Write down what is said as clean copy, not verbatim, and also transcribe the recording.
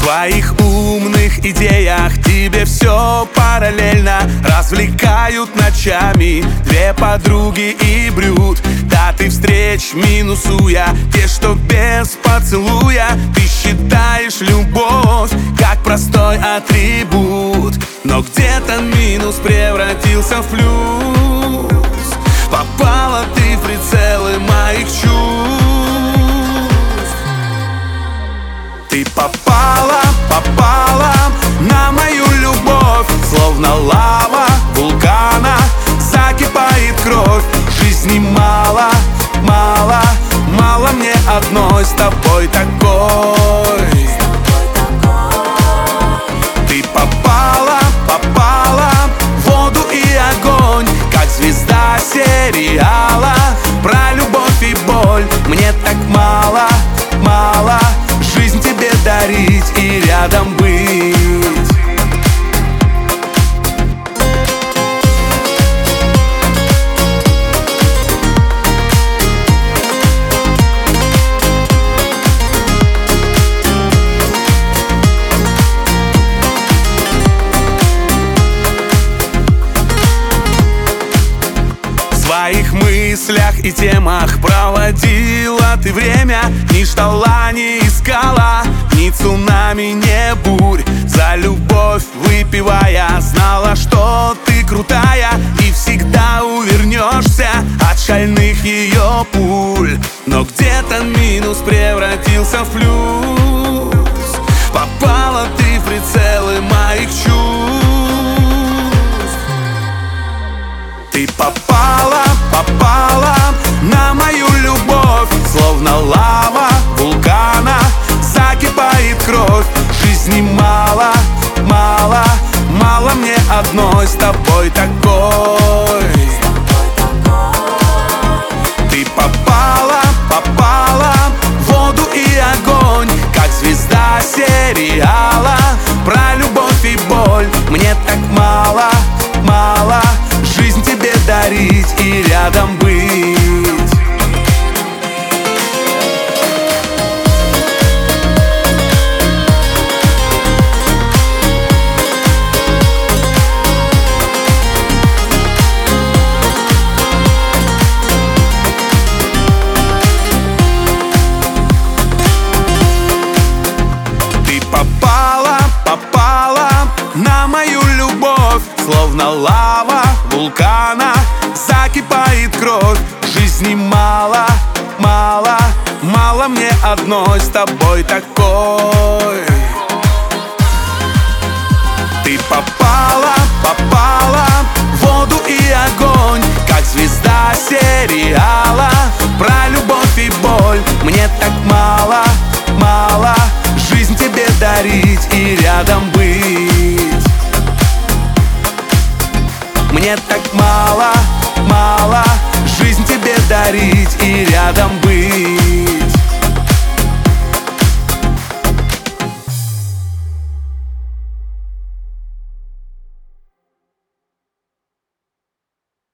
твоих умных идеях тебе все параллельно развлекают ночами две подруги и брют. Даты встреч минусуя те, что без поцелуя. Ты считаешь любовь как простой атрибут, но где-то минус превратился в плюс. Попала ты в прицелы моих чувств. Ты попала на мою любовь, словно лава вулкана закипает кровь. Жизни мало мне одной с тобой такой. Ты попала в воду и огонь, как звезда сериала про любовь и боль. Мне так мало жизнь тебе дарить и рядом быть. В своих мыслях и темах проводила ты время, ни ждала, не искала, ни цунами, ни бурь. За любовь выпивая, знала, что ты крутая и всегда увернешься от шальных ее пуль. Но где-то минус превратился в плюс. Попала ты в прицелы моих чувств. Ты попала на мою любовь, словно лава вулкана закипает кровь. Жизни мало мне одной с тобой такой. Ты попала в воду и огонь, как звезда сериала про любовь и боль. Мне так мало жизнь тебе дарить и рядом быть. Ты попала на мою любовь, словно лава вулкана закипает кровь. Жизни мало мне одной с тобой такой. Ты попала в воду и огонь, как звезда сериала про любовь и боль. Мне так мало жизнь тебе дарить и рядом быть. Мне так мало жизнь тебе дарить и рядом быть.